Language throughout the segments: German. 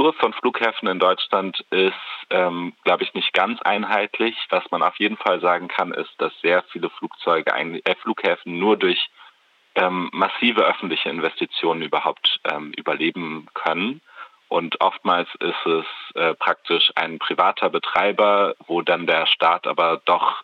Struktur von Flughäfen in Deutschland ist, glaube ich, nicht ganz einheitlich. Was man auf jeden Fall sagen kann, ist, dass sehr viele Flughäfen nur durch massive öffentliche Investitionen überhaupt überleben können. Und oftmals ist es praktisch ein privater Betreiber, wo dann der Staat aber doch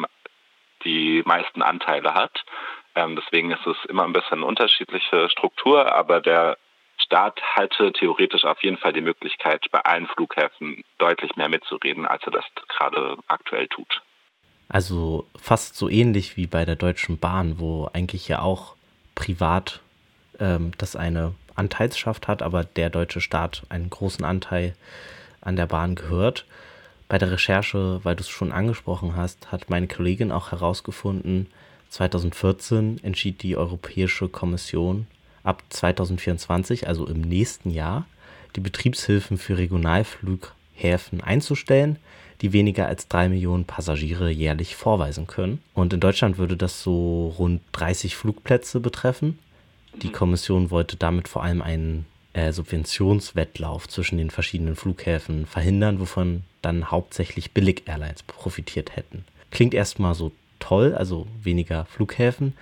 die meisten Anteile hat. Deswegen ist es immer ein bisschen unterschiedliche Struktur, aber der Staat hatte theoretisch auf jeden Fall die Möglichkeit, bei allen Flughäfen deutlich mehr mitzureden, als er das gerade aktuell tut. Also fast so ähnlich wie bei der Deutschen Bahn, wo eigentlich ja auch privat das eine Anteilschaft hat, aber der deutsche Staat einen großen Anteil an der Bahn gehört. Bei der Recherche, weil du es schon angesprochen hast, hat meine Kollegin auch herausgefunden, 2014 entschied die Europäische Kommission ab 2024, also im nächsten Jahr, die Betriebshilfen für Regionalflughäfen einzustellen, die weniger als 3 Millionen Passagiere jährlich vorweisen können. Und in Deutschland würde das so rund 30 Flugplätze betreffen. Die Kommission wollte damit vor allem einen Subventionswettlauf zwischen den verschiedenen Flughäfen verhindern, wovon dann hauptsächlich Billig-Airlines profitiert hätten. Klingt erstmal so toll, also weniger Flughäfen,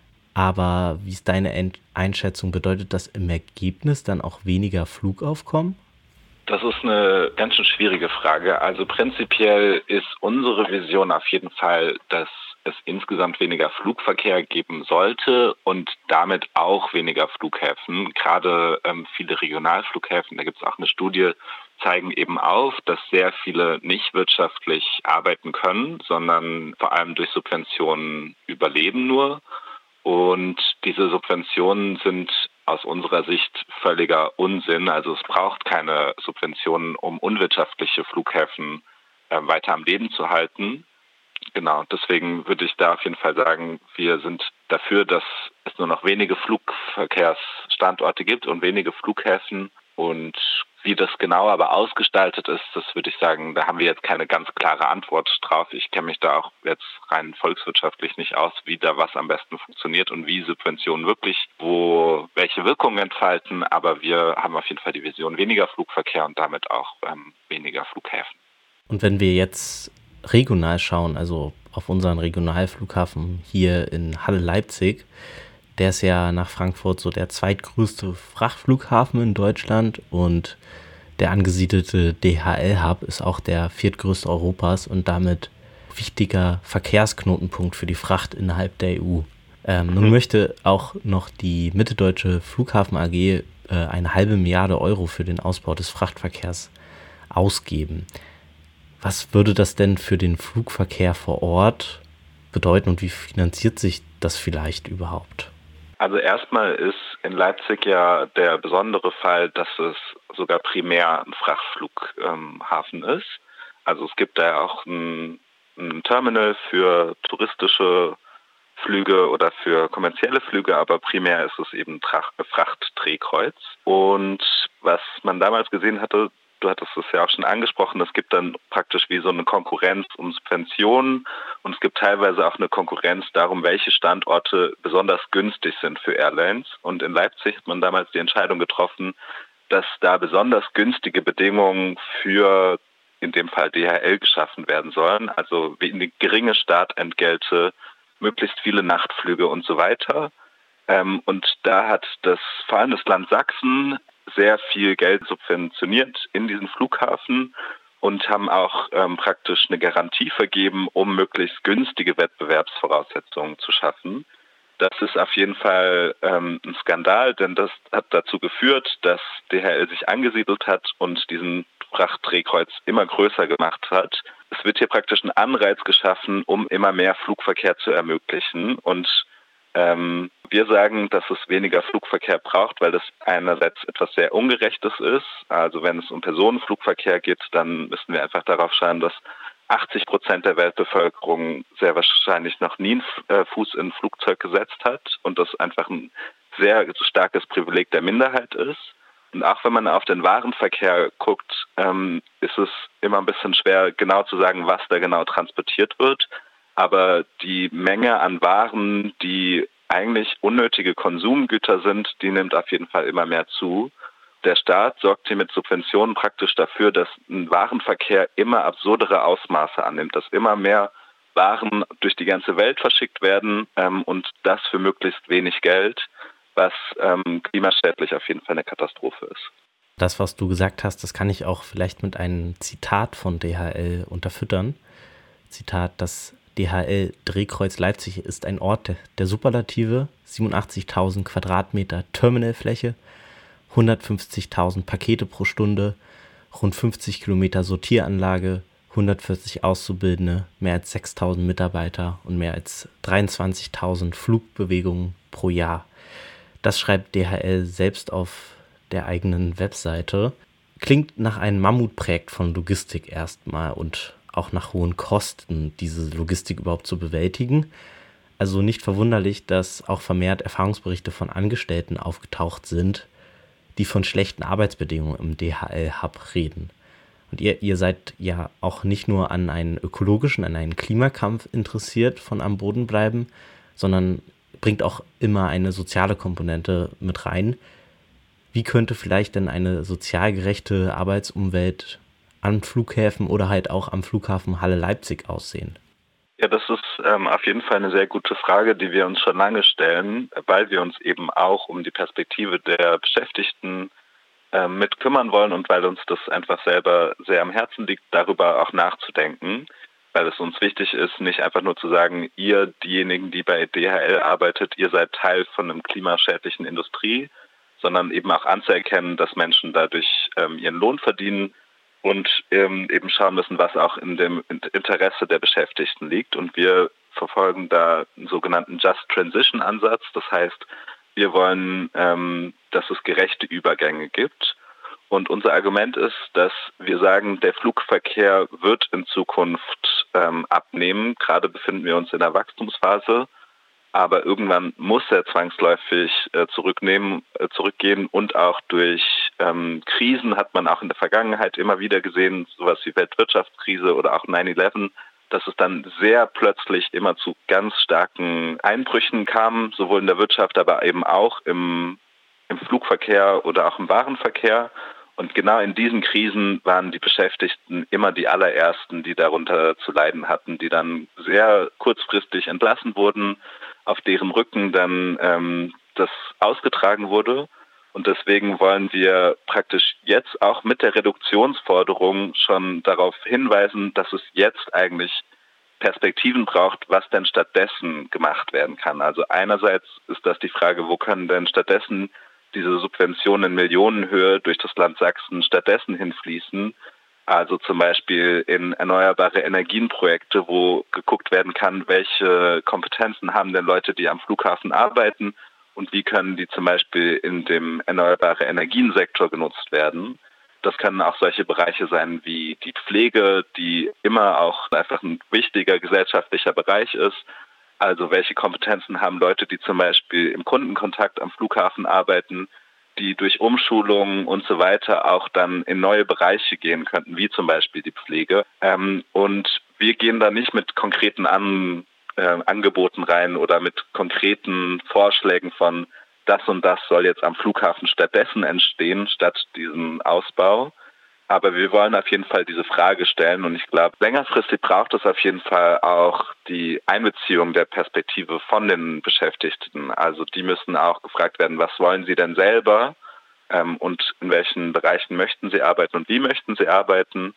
aber wie ist deine Einschätzung? Bedeutet das im Ergebnis dann auch weniger Flugaufkommen? Das ist eine ganz schön schwierige Frage. Also prinzipiell ist unsere Vision auf jeden Fall, dass es insgesamt weniger Flugverkehr geben sollte und damit auch weniger Flughäfen. Gerade viele Regionalflughäfen, da gibt es auch eine Studie, zeigen eben auf, dass sehr viele nicht wirtschaftlich arbeiten können, sondern vor allem durch Subventionen überleben nur. Und diese Subventionen sind aus unserer Sicht völliger Unsinn. Also es braucht keine Subventionen, um unwirtschaftliche Flughäfen weiter am Leben zu halten. Genau, deswegen würde ich da auf jeden Fall sagen, wir sind dafür, dass es nur noch wenige Flugverkehrsstandorte gibt und wenige Flughäfen. Und wie das genau aber ausgestaltet ist, das würde ich sagen, da haben wir jetzt keine ganz klare Antwort drauf. Ich kenne mich da auch jetzt rein volkswirtschaftlich nicht aus, wie da was am besten funktioniert und wie Subventionen wirklich welche Wirkungen entfalten. Aber wir haben auf jeden Fall die Vision weniger Flugverkehr und damit auch weniger Flughäfen. Und wenn wir jetzt regional schauen, also auf unseren Regionalflughafen hier in Halle-Leipzig, der ist ja nach Frankfurt so der zweitgrößte Frachtflughafen in Deutschland und der angesiedelte DHL-Hub ist auch der viertgrößte Europas und damit wichtiger Verkehrsknotenpunkt für die Fracht innerhalb der EU. Nun möchte auch noch die Mitteldeutsche Flughafen AG 1,5 Milliarde Euro für den Ausbau des Frachtverkehrs ausgeben. Was würde das denn für den Flugverkehr vor Ort bedeuten und wie finanziert sich das vielleicht überhaupt? Also erstmal ist in Leipzig ja der besondere Fall, dass es sogar primär ein Frachtflughafen ist. Also es gibt da ja auch ein Terminal für touristische Flüge oder für kommerzielle Flüge, aber primär ist es eben Frachtdrehkreuz. Und was man damals gesehen hatte, du hattest es ja auch schon angesprochen, es gibt dann praktisch wie so eine Konkurrenz um Subventionen und es gibt teilweise auch eine Konkurrenz darum, welche Standorte besonders günstig sind für Airlines. Und in Leipzig hat man damals die Entscheidung getroffen, dass da besonders günstige Bedingungen für in dem Fall DHL geschaffen werden sollen, also geringe Startentgelte, möglichst viele Nachtflüge und so weiter. Und da hat vor allem das Land Sachsen sehr viel Geld subventioniert in diesen Flughafen und haben auch praktisch eine Garantie vergeben, um möglichst günstige Wettbewerbsvoraussetzungen zu schaffen. Das ist auf jeden Fall ein Skandal, denn das hat dazu geführt, dass DHL sich angesiedelt hat und diesen Frachtdrehkreuz immer größer gemacht hat. Es wird hier praktisch ein Anreiz geschaffen, um immer mehr Flugverkehr zu ermöglichen. Und wir sagen, dass es weniger Flugverkehr braucht, weil das einerseits etwas sehr Ungerechtes ist. Also wenn es um Personenflugverkehr geht, dann müssen wir einfach darauf schauen, dass 80% der Weltbevölkerung sehr wahrscheinlich noch nie einen Fuß in ein Flugzeug gesetzt hat und das einfach ein sehr starkes Privileg der Minderheit ist. Und auch wenn man auf den Warenverkehr guckt, ist es immer ein bisschen schwer, genau zu sagen, was da genau transportiert wird. Aber die Menge an Waren, die eigentlich unnötige Konsumgüter sind, die nimmt auf jeden Fall immer mehr zu. der Staat sorgt hier mit Subventionen praktisch dafür, dass ein Warenverkehr immer absurdere Ausmaße annimmt, dass immer mehr Waren durch die ganze Welt verschickt werden und das für möglichst wenig Geld, was klimaschädlich auf jeden Fall eine Katastrophe ist. Das, was du gesagt hast, das kann ich auch vielleicht mit einem Zitat von DHL unterfüttern. Zitat: Das DHL Drehkreuz Leipzig ist ein Ort der Superlative, 87.000 Quadratmeter Terminalfläche, 150.000 Pakete pro Stunde, rund 50 Kilometer Sortieranlage, 140 Auszubildende, mehr als 6.000 Mitarbeiter und mehr als 23.000 Flugbewegungen pro Jahr. Das schreibt DHL selbst auf der eigenen Webseite. Klingt nach einem Mammutprojekt von Logistik erstmal und auch nach hohen Kosten, diese Logistik überhaupt zu bewältigen. Also nicht verwunderlich, dass auch vermehrt Erfahrungsberichte von Angestellten aufgetaucht sind, die von schlechten Arbeitsbedingungen im DHL-Hub reden. Und ihr seid ja auch nicht nur an einen ökologischen, an einen Klimakampf interessiert von am Boden bleiben, sondern bringt auch immer eine soziale Komponente mit rein. Wie könnte vielleicht denn eine sozial gerechte Arbeitsumwelt an Flughäfen oder halt auch am Flughafen Halle-Leipzig aussehen? Ja, das ist auf jeden Fall eine sehr gute Frage, die wir uns schon lange stellen, weil wir uns eben auch um die Perspektive der Beschäftigten mit kümmern wollen und weil uns das einfach selber sehr am Herzen liegt, darüber auch nachzudenken, weil es uns wichtig ist, nicht einfach nur zu sagen, ihr, diejenigen, die bei DHL arbeitet, ihr seid Teil von einer klimaschädlichen Industrie, sondern eben auch anzuerkennen, dass Menschen dadurch ihren Lohn verdienen und eben schauen müssen, was auch in dem Interesse der Beschäftigten liegt. Und wir verfolgen da einen sogenannten Just Transition Ansatz. Das heißt, wir wollen, dass es gerechte Übergänge gibt. Und unser Argument ist, dass wir sagen, der Flugverkehr wird in Zukunft abnehmen. Gerade befinden wir uns in der Wachstumsphase. Aber irgendwann muss er zwangsläufig zurückgehen und auch durch Krisen hat man auch in der Vergangenheit immer wieder gesehen, sowas wie Weltwirtschaftskrise oder auch 9/11, dass es dann sehr plötzlich immer zu ganz starken Einbrüchen kam, sowohl in der Wirtschaft, aber eben auch im Flugverkehr oder auch im Warenverkehr. Und genau in diesen Krisen waren die Beschäftigten immer die allerersten, die darunter zu leiden hatten, die dann sehr kurzfristig entlassen wurden, auf deren Rücken dann das ausgetragen wurde. Und deswegen wollen wir praktisch jetzt auch mit der Reduktionsforderung schon darauf hinweisen, dass es jetzt eigentlich Perspektiven braucht, was denn stattdessen gemacht werden kann. Also einerseits ist das die Frage, wo können denn stattdessen diese Subventionen in Millionenhöhe durch das Land Sachsen stattdessen hinfließen, also zum Beispiel in erneuerbare Energienprojekte, wo geguckt werden kann, welche Kompetenzen haben denn Leute, die am Flughafen arbeiten und wie können die zum Beispiel in dem erneuerbare Energiensektor genutzt werden. Das können auch solche Bereiche sein wie die Pflege, die immer auch einfach ein wichtiger gesellschaftlicher Bereich ist. Also welche Kompetenzen haben Leute, die zum Beispiel im Kundenkontakt am Flughafen arbeiten, die durch Umschulungen und so weiter auch dann in neue Bereiche gehen könnten, wie zum Beispiel die Pflege. Und wir gehen da nicht mit konkreten Angeboten rein oder mit konkreten Vorschlägen von das und das soll jetzt am Flughafen stattdessen entstehen, statt diesem Ausbau. Aber wir wollen auf jeden Fall diese Frage stellen und ich glaube, längerfristig braucht es auf jeden Fall auch die Einbeziehung der Perspektive von den Beschäftigten. Also die müssen auch gefragt werden, was wollen sie denn selber und in welchen Bereichen möchten sie arbeiten und wie möchten sie arbeiten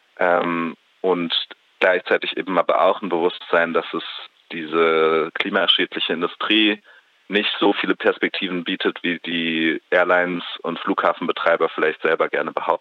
und gleichzeitig eben aber auch ein Bewusstsein, dass es diese klimaschädliche Industrie nicht so viele Perspektiven bietet, wie die Airlines und Flughafenbetreiber vielleicht selber gerne behaupten.